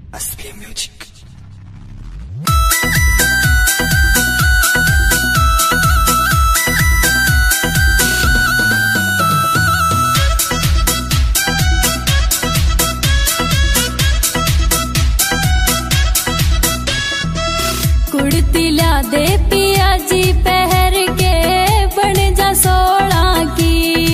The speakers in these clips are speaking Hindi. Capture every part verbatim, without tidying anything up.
असली म्यूजिक। कुड़ती ला दे पिया जी पहर के बन जा सोला की।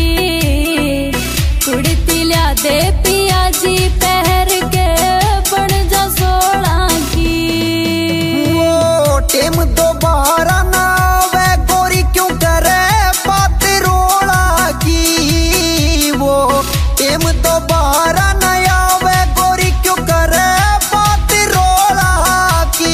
कुड़ती ला दे पिया जी पहर के बन जा सोला की। वो टेम दोबारा ना वे गोरी क्यों करे बात रोला की। वो टेम दोबारा ना आवे गोरी क्यों करे बात रोला की।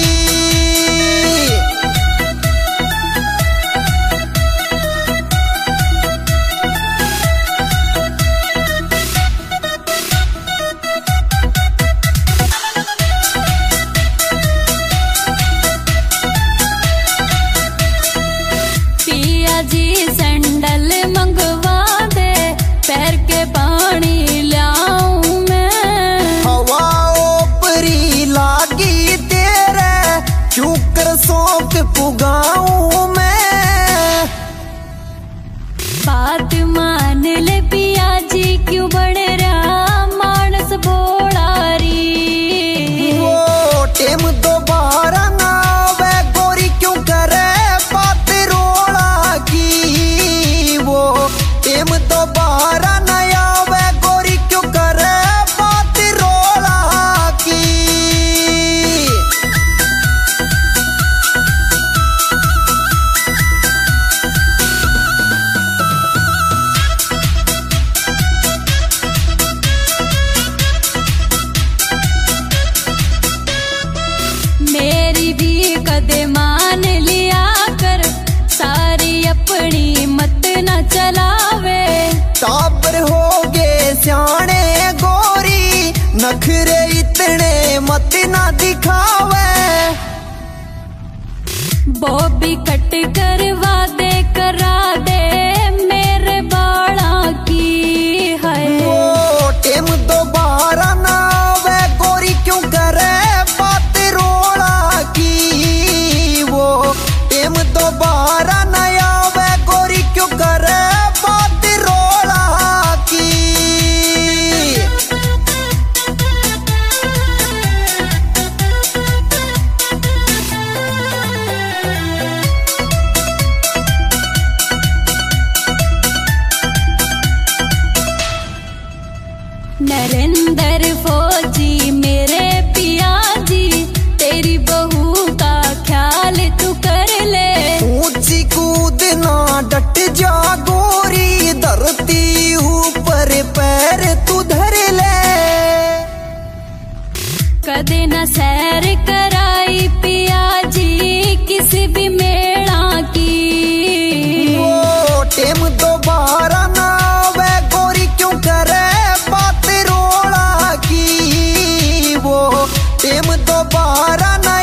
जी सैंडल मंगवा दे पैर के पानी लाऊं मैं। हवा ओपरी लागी तेरे क्यों कर सोक पुगाऊं मैं। बात मान ले पिया जी क्यों बड़े रहा मानस बोलारी। वो टेम दोबारा ना वे गोरी क्यों करे बात रोला की। वो टेम दोबारा ना आवे गोरी क्यों करे बात रोला की। मेरी भी कदे मान लिया कर सारी अपनी मत न चलावे। टाबर हो गए सियाने गोरी नखरे इतने मत ना दिखावे। बॉबी कट करवा दे करा दे मेरे बाला की है। वो टेम दोबारा ना वे गोरी क्यों करे बात रोला की। वो टेम दोबारा ना आवे गोरी क्यों करे बात रोला की। नरेंद्र फौजी मेरे पिया जी तेरी बहू का ख्याल तू कर ले। ऊंची कूद ना डट जा गोरी धरती ऊपर पैर तू धर ले। कदे न सैर कराई पिया जी किसी भी मेला की। वो टेम दोबारा ना वे गोरी क्यों करे बात रोला की। वो टेम दोबारा ना